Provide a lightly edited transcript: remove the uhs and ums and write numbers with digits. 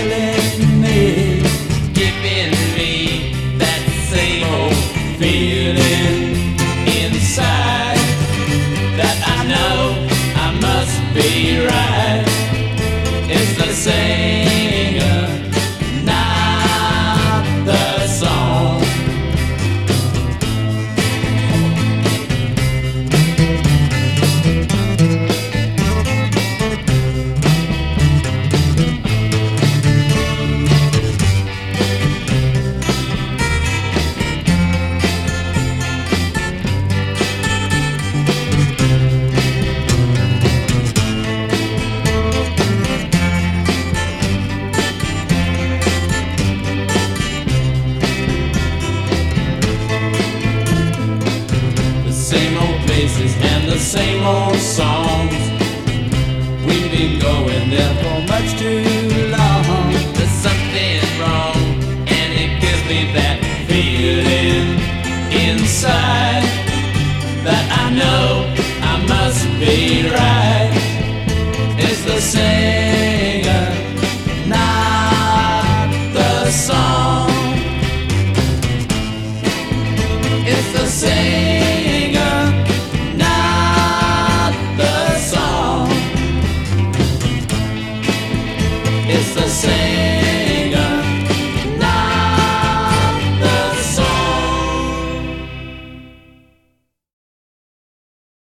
killing me, giving me that same old feeling inside that I know I must be right. It's the singer, not the song. Same old places and the same old songs. We've been going there for much too long. There's something wrong, and it gives me that feeling inside that I know I must be right. It's the singer, not the song. It's the same.